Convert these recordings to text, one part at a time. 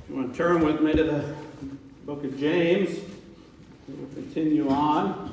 You want to turn with me to the book of James. We'll continue on.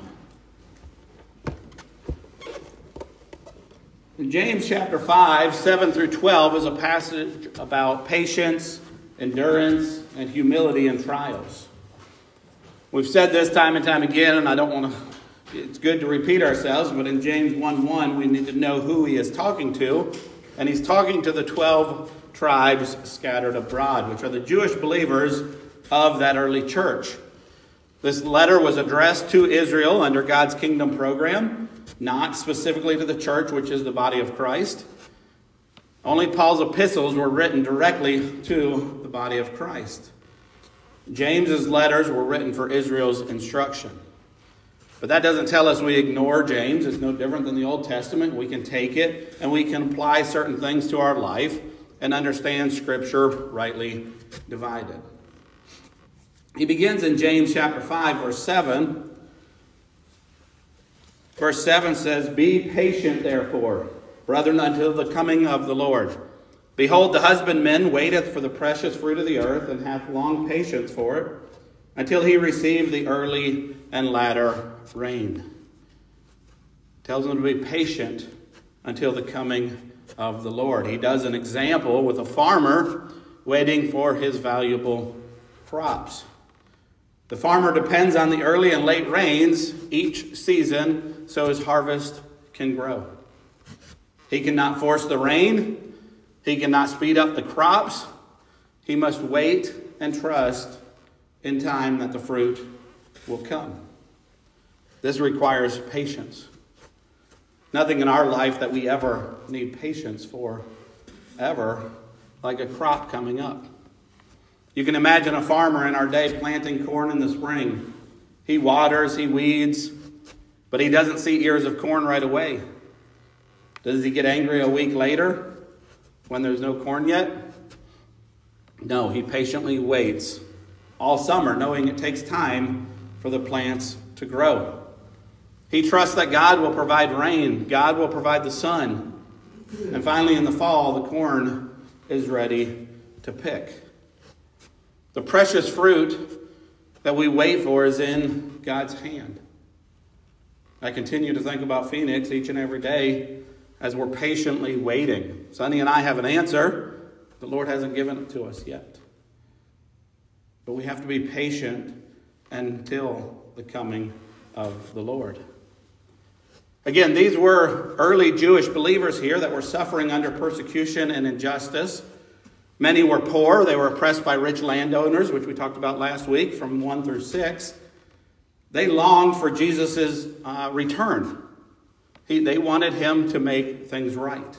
In James chapter 5, 7 through 12 is a passage about patience, endurance, and humility in trials. We've said this time and time again, and I don't want to, it's good to repeat ourselves, but in James 1:1 we need to know who he is talking to. And he's talking to the 12 tribes scattered abroad, which are the Jewish believers of that early church. This letter was addressed to Israel under God's kingdom program, not specifically to the church, which is the body of Christ. Only Paul's epistles were written directly to the body of Christ. James's letters were written for Israel's instruction. But that doesn't tell us we ignore James. It's no different than the Old Testament. We can take it and we can apply certain things to our life and understand Scripture rightly divided. He begins in James chapter 5, verse 7. Verse 7 says, "Be patient, therefore, brethren, until the coming of the Lord. Behold, the husbandman waiteth for the precious fruit of the earth, and hath long patience for it, until he receive the early and latter rain." Tells him to be patient until the coming of the Lord. He does an example with a farmer waiting for his valuable crops. The farmer depends on the early and late rains each season so his harvest can grow. He cannot force the rain. He cannot speed up the crops. He must wait and trust in time that the fruit will come. This requires patience. Nothing in our life that we ever need patience for, ever, like a crop coming up. You can imagine a farmer in our day planting corn in the spring. He waters, he weeds, but he doesn't see ears of corn right away. Does he get angry a week later when there's no corn yet? No, he patiently waits all summer, knowing it takes time for the plants to grow. He trusts that God will provide rain. God will provide the sun. And finally, in the fall, the corn is ready to pick. The precious fruit that we wait for is in God's hand. I continue to think about Phoenix each and every day as we're patiently waiting. Sonny and I have an answer. The Lord hasn't given it to us yet. But we have to be patient until the coming of the Lord. Again, these were early Jewish believers here that were suffering under persecution and injustice. Many were poor. They were oppressed by rich landowners, which we talked about last week from 1 through 6. They longed for Jesus' return. They wanted him to make things right.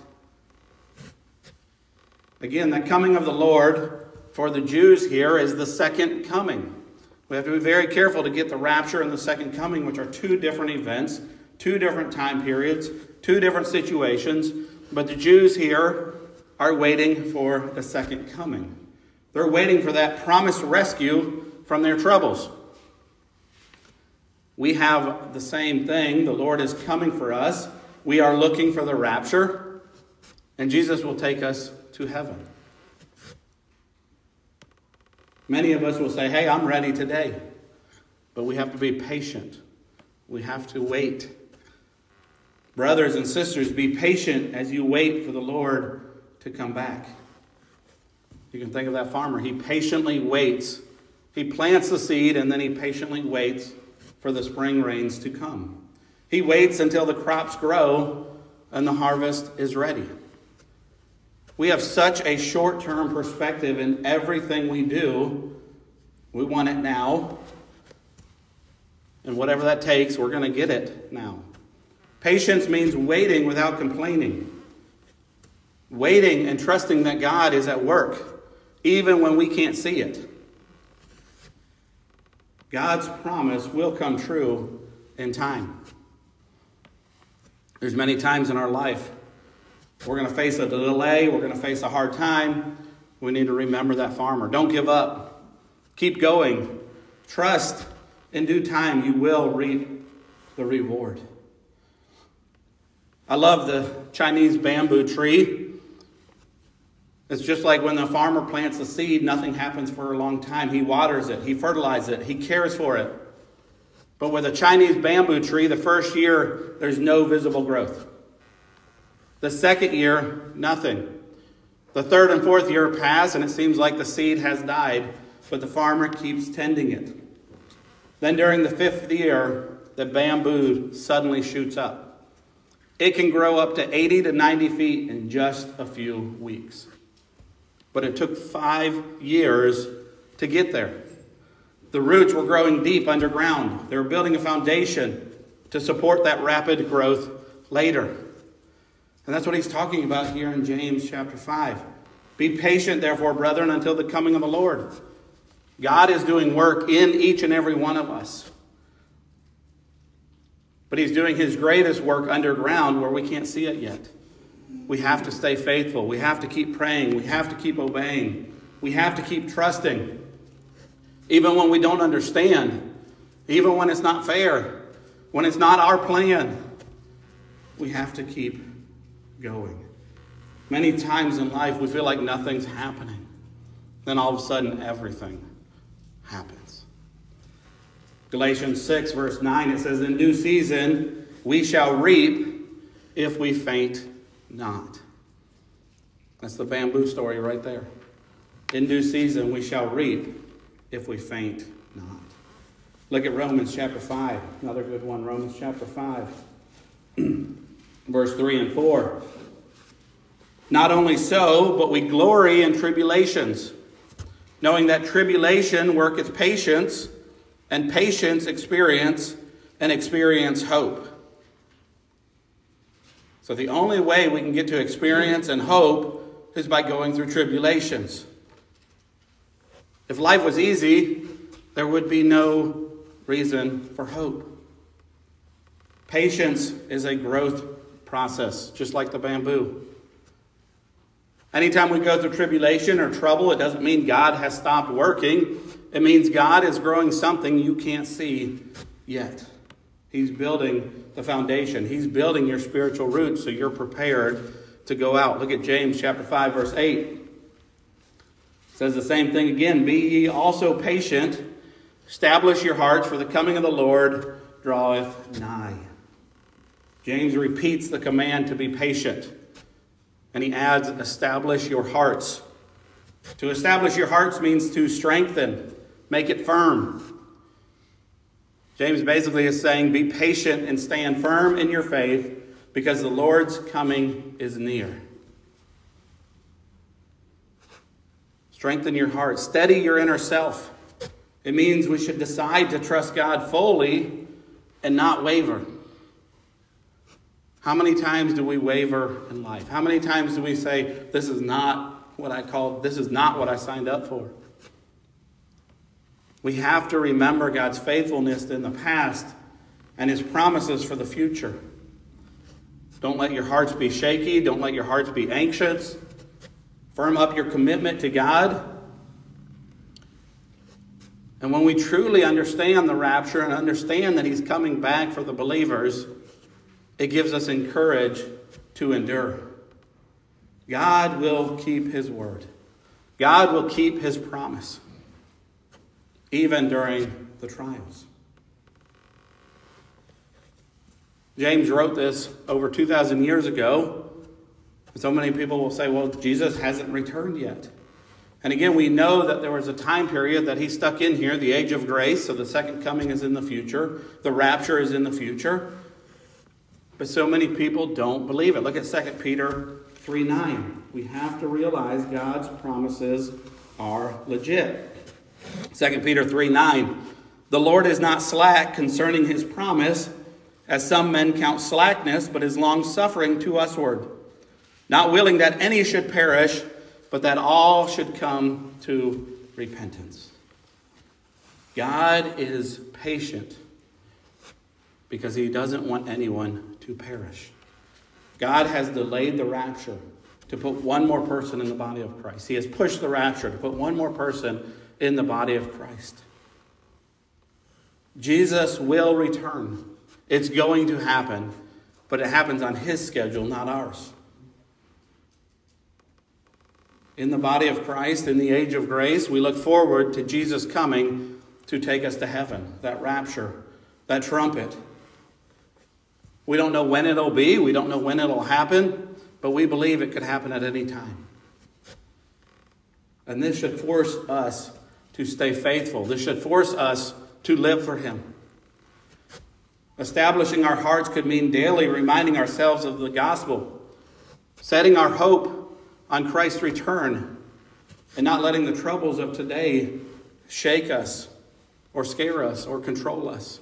Again, the coming of the Lord for the Jews here is the second coming. We have to be very careful to get the rapture and the second coming, which are two different events, two different time periods, two different situations. But the Jews here are waiting for the second coming. They're waiting for that promised rescue from their troubles. We have the same thing. The Lord is coming for us. We are looking for the rapture, and Jesus will take us to heaven. Many of us will say, "Hey, I'm ready today." But we have to be patient. We have to wait. Brothers and sisters, be patient as you wait for the Lord to come back. You can think of that farmer. He patiently waits. He plants the seed and then he patiently waits for the spring rains to come. He waits until the crops grow and the harvest is ready. We have such a short-term perspective in everything we do. We want it now. And whatever that takes, we're going to get it now. Patience means waiting without complaining. Waiting and trusting that God is at work, even when we can't see it. God's promise will come true in time. There's many times in our life we're going to face a delay, we're going to face a hard time. We need to remember that farmer. Don't give up. Keep going. Trust. In due time, you will reap the reward. I love the Chinese bamboo tree. It's just like when the farmer plants a seed, nothing happens for a long time. He waters it, he fertilizes it, he cares for it. But with a Chinese bamboo tree, the first year, there's no visible growth. The second year, nothing. The third and fourth year pass, and it seems like the seed has died, but the farmer keeps tending it. Then during the fifth year, the bamboo suddenly shoots up. It can grow up to 80 to 90 feet in just a few weeks. But it took 5 years to get there. The roots were growing deep underground. They were building a foundation to support that rapid growth later. And that's what he's talking about here in James chapter 5. Be patient, therefore, brethren, until the coming of the Lord. God is doing work in each and every one of us. But he's doing his greatest work underground where we can't see it yet. We have to stay faithful. We have to keep praying. We have to keep obeying. We have to keep trusting. Even when we don't understand. Even when it's not fair. When it's not our plan. We have to keep going. Many times in life we feel like nothing's happening. Then all of a sudden everything happens. Galatians 6 verse 9, it says, in due season we shall reap if we faint not. That's the bamboo story right there. In due season we shall reap if we faint not. Look at Romans chapter 5. Another good one. Romans chapter 5. Verse 3 and 4. Not only so, but we glory in tribulations, knowing that tribulation worketh patience, and patience experience, and experience hope. So the only way we can get to experience and hope is by going through tribulations. If life was easy, there would be no reason for hope. Patience is a growth process, just like the bamboo. Anytime we go through tribulation or trouble, it doesn't mean God has stopped working. It means God is growing something you can't see yet. He's building the foundation. He's building your spiritual roots so you're prepared to go out. Look at James chapter 5, verse 8. It says the same thing again. Be ye also patient. Establish your hearts, for the coming of the Lord draweth nigh. James repeats the command to be patient. And he adds, establish your hearts. To establish your hearts means to strengthen, make it firm. James basically is saying, be patient and stand firm in your faith because the Lord's coming is near. Strengthen your heart. Steady your inner self. It means we should decide to trust God fully and not waver. How many times do we waver in life? How many times do we say, this is not what I signed up for? We have to remember God's faithfulness in the past and his promises for the future. Don't let your hearts be shaky. Don't let your hearts be anxious. Firm up your commitment to God. And when we truly understand the rapture and understand that he's coming back for the believers, it gives us courage to endure. God will keep his word. God will keep his promise, even during the trials. James wrote this over 2,000 years ago. So many people will say, well, Jesus hasn't returned yet. And again, we know that there was a time period that he stuck in here, the age of grace, so the second coming is in the future. The rapture is in the future. But so many people don't believe it. Look at 2 Peter 3:9. We have to realize God's promises are legit. 2 Peter 3:9. The Lord is not slack concerning his promise, as some men count slackness, but is long-suffering to usward, not willing that any should perish, but that all should come to repentance. God is patient because he doesn't want anyone to perish. God has delayed the rapture to put one more person in the body of Christ. He has pushed the rapture to put one more person in the body of Christ. Jesus will return. It's going to happen, but it happens on his schedule, not ours. In the body of Christ, in the age of grace, we look forward to Jesus coming to take us to heaven, that rapture, that trumpet. We don't know when it'll be, we don't know when it'll happen, but we believe it could happen at any time. And this should force us to stay faithful. This should force us to live for Him. Establishing our hearts could mean daily reminding ourselves of the gospel, setting our hope on Christ's return, and not letting the troubles of today shake us or scare us or control us.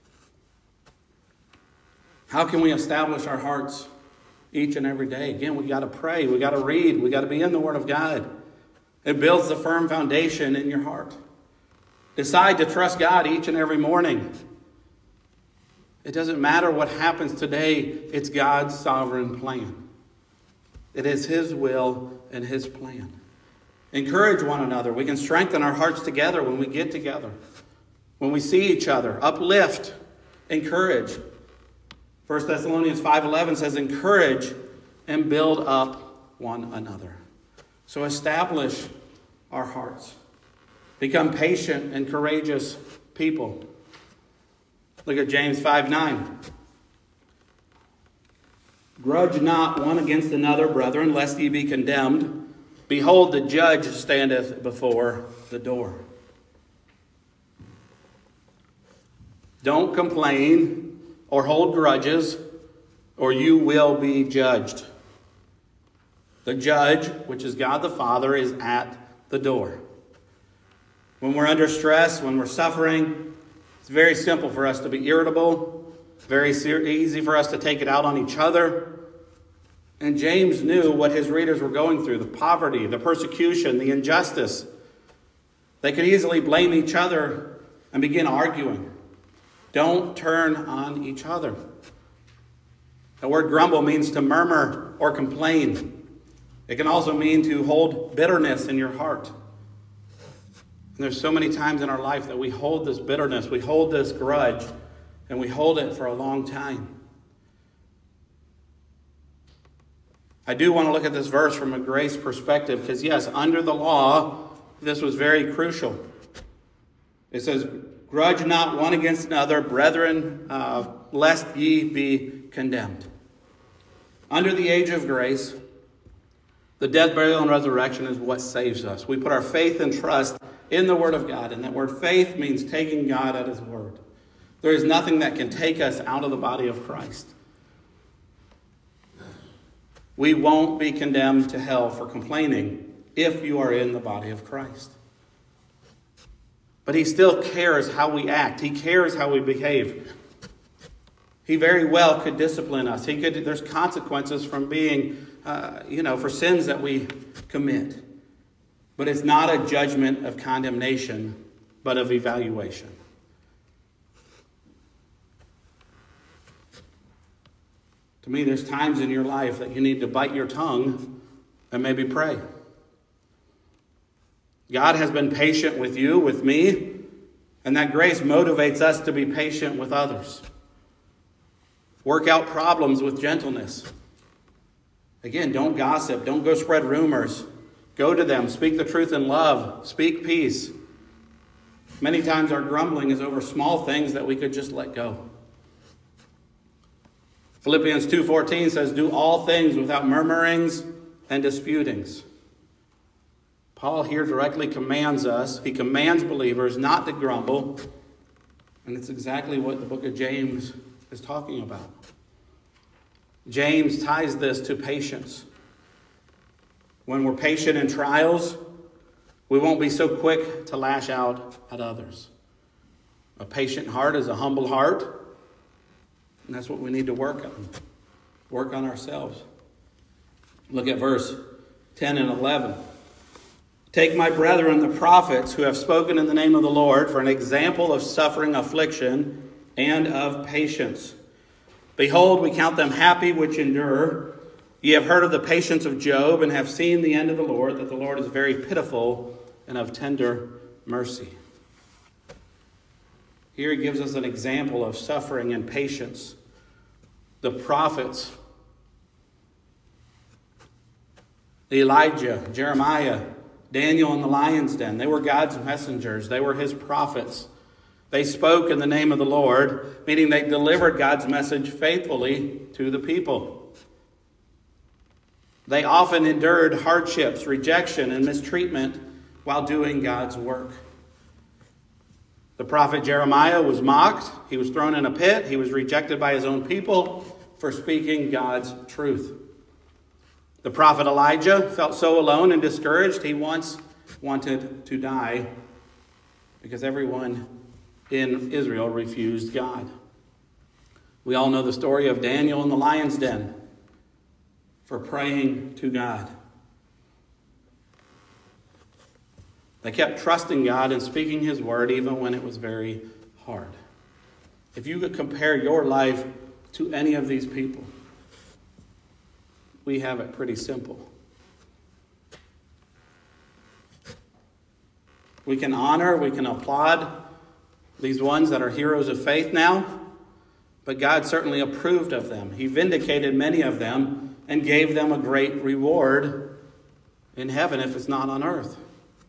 How can we establish our hearts each and every day? Again, we got to pray, we got to read, we got to be in the Word of God. It builds a firm foundation in your heart. Decide to trust God each and every morning. It doesn't matter what happens today, it's God's sovereign plan. It is His will and His plan. Encourage one another. We can strengthen our hearts together when we get together. When we see each other. Uplift. Encourage. 1 Thessalonians 5:11 says, encourage and build up one another. So establish our hearts. Become patient and courageous people. Look at James 5:9. Grudge not one against another, brethren, lest ye be condemned. Behold, the judge standeth before the door. Don't complain or hold grudges, or you will be judged. The judge, which is God the Father, is at the door. When we're under stress, when we're suffering, it's very simple for us to be irritable. Very easy for us to take it out on each other. And James knew what his readers were going through, the poverty, the persecution, the injustice. They could easily blame each other and begin arguing. Don't turn on each other. The word grumble means to murmur or complain. It can also mean to hold bitterness in your heart. And there's so many times in our life that we hold this bitterness, we hold this grudge, and we hold it for a long time. I do want to look at this verse from a grace perspective because, yes, under the law, this was very crucial. It says, grudge not one against another, brethren, lest ye be condemned. Under the age of grace, the death, burial, and resurrection is what saves us. We put our faith and trust in the Word of God, and that word faith means taking God at His word. There is nothing that can take us out of the body of Christ. We won't be condemned to hell for complaining if you are in the body of Christ. But He still cares how we act. He cares how we behave. He very well could discipline us. There's consequences from being, for sins that we commit. But it's not a judgment of condemnation, but of evaluation. To me, there's times in your life that you need to bite your tongue and maybe pray. God has been patient with you, with me, and that grace motivates us to be patient with others. Work out problems with gentleness. Again, don't gossip. Don't go spread rumors. Go to them. Speak the truth in love. Speak peace. Many times our grumbling is over small things that we could just let go. Philippians 2:14 says, do all things without murmurings and disputings. Paul here directly commands us, he commands believers not to grumble, and it's exactly what the book of James is talking about. James ties this to patience. When we're patient in trials, we won't be so quick to lash out at others. A patient heart is a humble heart. And that's what we need to work on. Work on ourselves. Look at verse 10 and 11. Take my brethren, the prophets, who have spoken in the name of the Lord, for an example of suffering, affliction, and of patience. Behold, we count them happy which endure. Ye have heard of the patience of Job, and have seen the end of the Lord, that the Lord is very pitiful and of tender mercy. Here he gives us an example of suffering and patience. The prophets Elijah, Jeremiah, Daniel in the lion's den. They were God's messengers. They were his prophets. They spoke in the name of the Lord, meaning they delivered God's message faithfully to the people. They often endured hardships, rejection, and mistreatment while doing God's work. The prophet Jeremiah was mocked. He was thrown in a pit. He was rejected by his own people for speaking God's truth. The prophet Elijah felt so alone and discouraged, he once wanted to die because everyone in Israel refused God. We all know the story of Daniel in the lion's den for praying to God. They kept trusting God and speaking his word even when it was very hard. If you could compare your life to any of these people, we have it pretty simple. We can honor, we can applaud these ones that are heroes of faith now, but God certainly approved of them. He vindicated many of them and gave them a great reward in heaven if it's not on earth.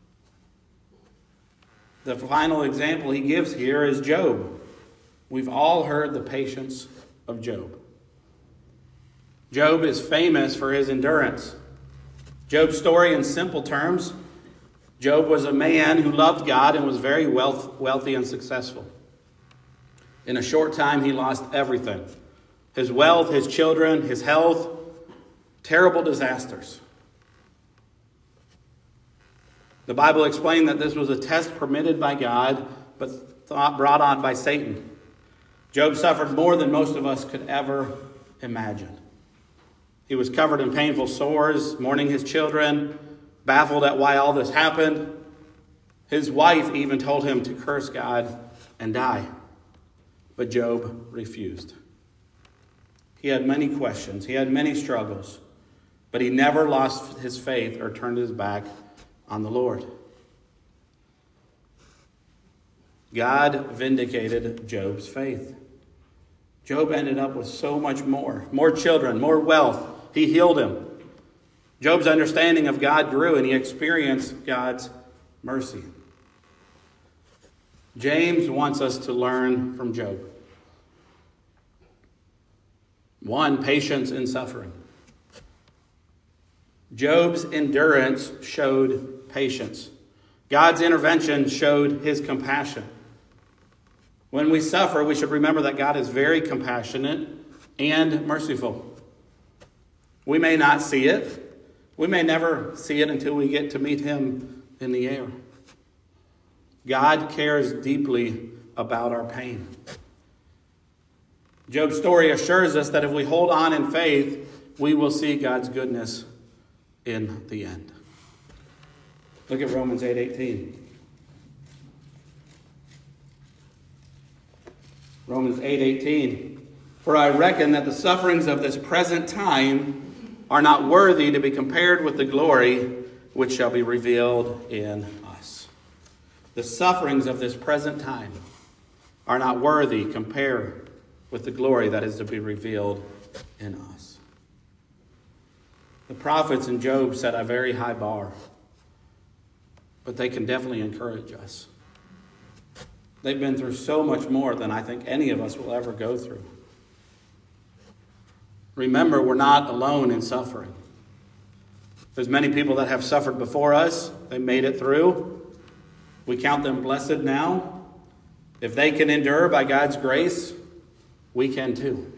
The final example he gives here is Job. We've all heard the patience of Job. Job is famous for his endurance. Job's story in simple terms: Job was a man who loved God and was very wealthy and successful. In a short time, he lost everything. His wealth, his children, his health, terrible disasters. The Bible explained that this was a test permitted by God, but brought on by Satan. Job suffered more than most of us could ever imagine. He was covered in painful sores, mourning his children, baffled at why all this happened. His wife even told him to curse God and die. But Job refused. He had many questions. He had many struggles. But he never lost his faith or turned his back on the Lord. God vindicated Job's faith. Job ended up with so much more children, more wealth. He healed him. Job's understanding of God grew and he experienced God's mercy. James wants us to learn from Job. 1, patience in suffering. Job's endurance showed patience. God's intervention showed his compassion. When we suffer, we should remember that God is very compassionate and merciful. We may not see it. We may never see it until we get to meet him in the air. God cares deeply about our pain. Job's story assures us that if we hold on in faith, we will see God's goodness in the end. Look at Romans 8:18. Romans 8:18. For I reckon that the sufferings of this present time are not worthy to be compared with the glory which shall be revealed in us. The sufferings of this present time are not worthy compared with the glory that is to be revealed in us. The prophets and Job set a very high bar, but they can definitely encourage us. They've been through so much more than I think any of us will ever go through. Remember, we're not alone in suffering. There's many people that have suffered before us. They made it through. We count them blessed now. If they can endure by God's grace, we can too.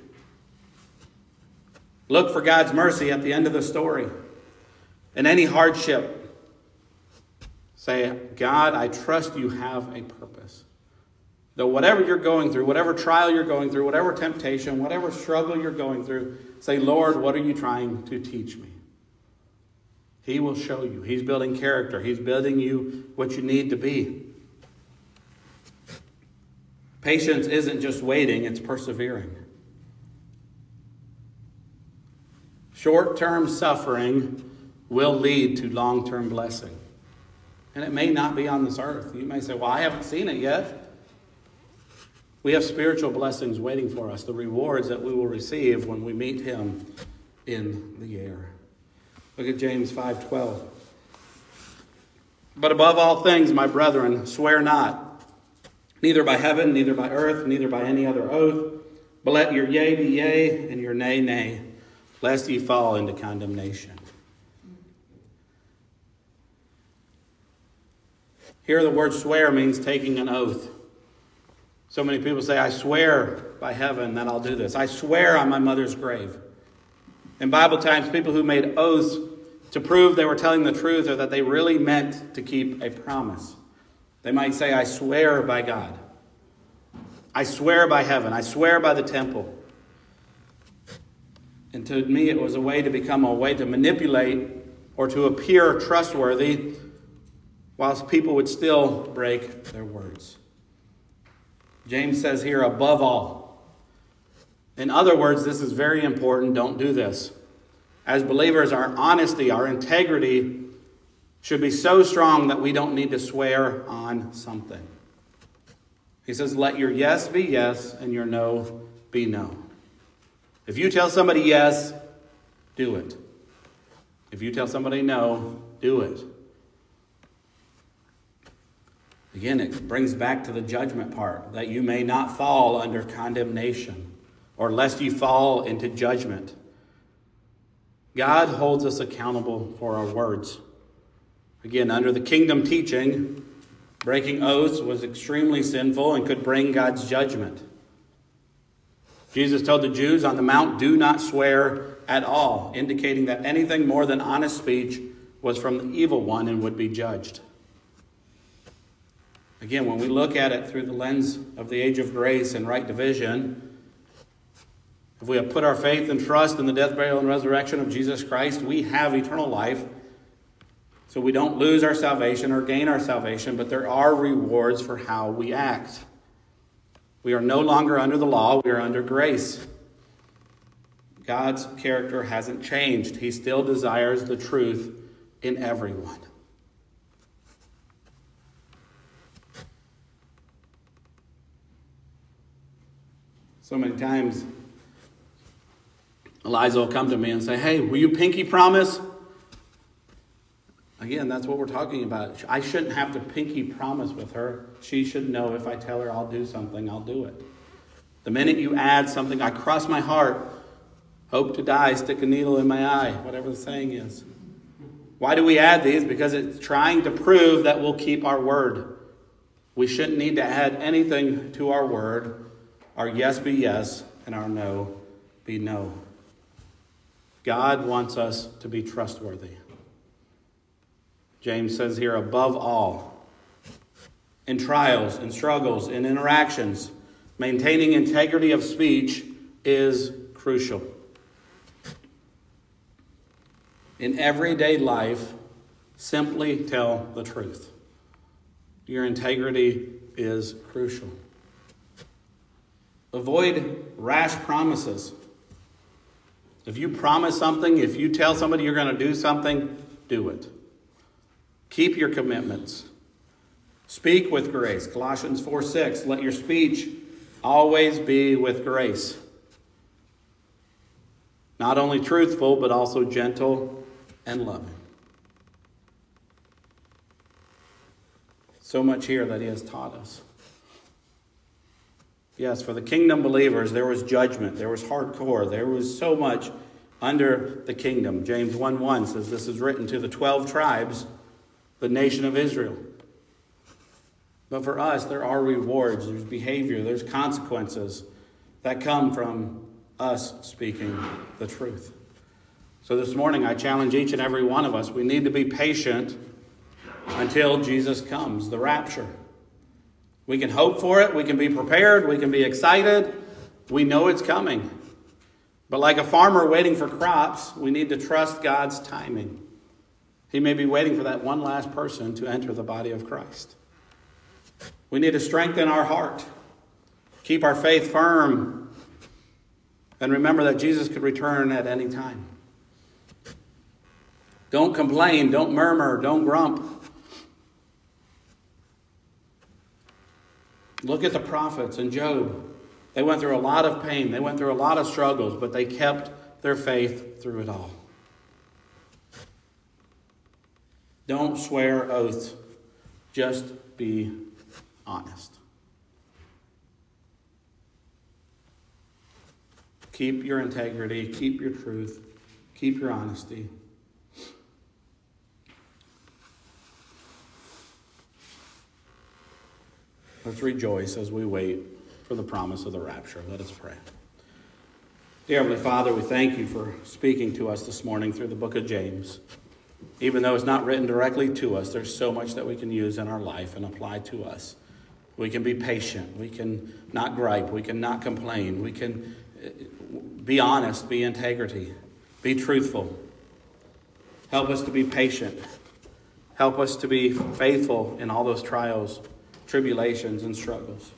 Look for God's mercy at the end of the story. In any hardship, say, God, I trust you have a purpose. Though whatever you're going through, whatever trial you're going through, whatever temptation, whatever struggle you're going through, say, Lord, what are you trying to teach me? He will show you. He's building character. He's building you what you need to be. Patience isn't just waiting, it's persevering. Short-term suffering will lead to long-term blessing. And it may not be on this earth. You may say, well, I haven't seen it yet. We have spiritual blessings waiting for us, the rewards that we will receive when we meet him in the air. Look at James 5:12. But above all things, my brethren, swear not, neither by heaven, neither by earth, neither by any other oath, but let your yea be yea, and your nay, nay, lest ye fall into condemnation. Here the word swear means taking an oath. So many people say, I swear by heaven that I'll do this. I swear on my mother's grave. In Bible times, people who made oaths to prove they were telling the truth or that they really meant to keep a promise. They might say, I swear by God. I swear by heaven. I swear by the temple. And to me, it was a way to manipulate or to appear trustworthy whilst people would still break their words. James says here, above all. In other words, this is very important. Don't do this. As believers, our honesty, our integrity should be so strong that we don't need to swear on something. He says, let your yes be yes and your no be no. If you tell somebody yes, do it. If you tell somebody no, do it. Again, it brings back to the judgment part, that you may not fall under condemnation, or lest you fall into judgment. God holds us accountable for our words. Again, under the kingdom teaching, breaking oaths was extremely sinful and could bring God's judgment. Jesus told the Jews on the mount, do not swear at all, indicating that anything more than honest speech was from the evil one and would be judged. Again, when we look at it through the lens of the age of grace and right division, if we have put our faith and trust in the death, burial, and resurrection of Jesus Christ, we have eternal life. So we don't lose our salvation or gain our salvation, but there are rewards for how we act. We are no longer under the law, we are under grace. God's character hasn't changed. He still desires the truth in everyone. So many times, Eliza will come to me and say, hey, will you pinky promise? Again, that's what we're talking about. I shouldn't have to pinky promise with her. She should know if I tell her I'll do something, I'll do it. The minute you add something, I cross my heart, hope to die, stick a needle in my eye, whatever the saying is. Why do we add these? Because it's trying to prove that we'll keep our word. We shouldn't need to add anything to our word. Our yes be yes, and our no be no. God wants us to be trustworthy. James says here, above all, in trials, in struggles, in interactions, maintaining integrity of speech is crucial. In everyday life, simply tell the truth. Your integrity is crucial. Avoid rash promises. If you promise something, if you tell somebody you're going to do something, do it. Keep your commitments. Speak with grace. Colossians 4:6. Let your speech always be with grace. Not only truthful, but also gentle and loving. So much here that he has taught us. Yes, for the kingdom believers, there was judgment. There was hardcore. There was so much under the kingdom. James 1:1 says this is written to the 12 tribes, the nation of Israel. But for us, there are rewards. There's behavior. There's consequences that come from us speaking the truth. So this morning, I challenge each and every one of us. We need to be patient until Jesus comes, the rapture. We can hope for it. We can be prepared. We can be excited. We know it's coming. But like a farmer waiting for crops, we need to trust God's timing. He may be waiting for that one last person to enter the body of Christ. We need to strengthen our heart, keep our faith firm, and remember that Jesus could return at any time. Don't complain, don't murmur, don't grump. Look at the prophets and Job. They went through a lot of pain. They went through a lot of struggles, but they kept their faith through it all. Don't swear oaths. Just be honest. Keep your integrity. Keep your truth. Keep your honesty. Let's rejoice as we wait for the promise of the rapture. Let us pray. Dear Heavenly Father, we thank you for speaking to us this morning through the book of James. Even though it's not written directly to us, there's so much that we can use in our life and apply to us. We can be patient. We can not gripe. We can not complain. We can be honest, be integrity, be truthful. Help us to be patient. Help us to be faithful in all those trials, tribulations, and struggles.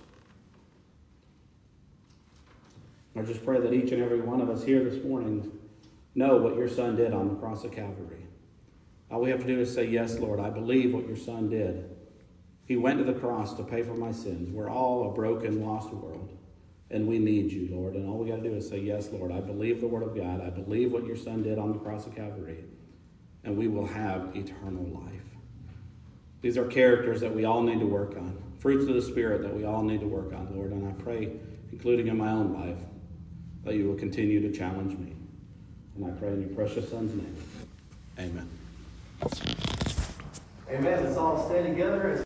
I just pray that each and every one of us here this morning know what your Son did on the cross of Calvary. All we have to do is say, yes, Lord, I believe what your Son did. He went to the cross to pay for my sins. We're all a broken, lost world, and we need you, Lord. And all we got to do is say, yes, Lord, I believe the word of God. I believe what your Son did on the cross of Calvary, and we will have eternal life. These are characters that we all need to work on, fruits of the Spirit that we all need to work on, Lord. And I pray, including in my own life, that you will continue to challenge me. And I pray in your precious Son's name. Amen. Amen. Let's all stay together.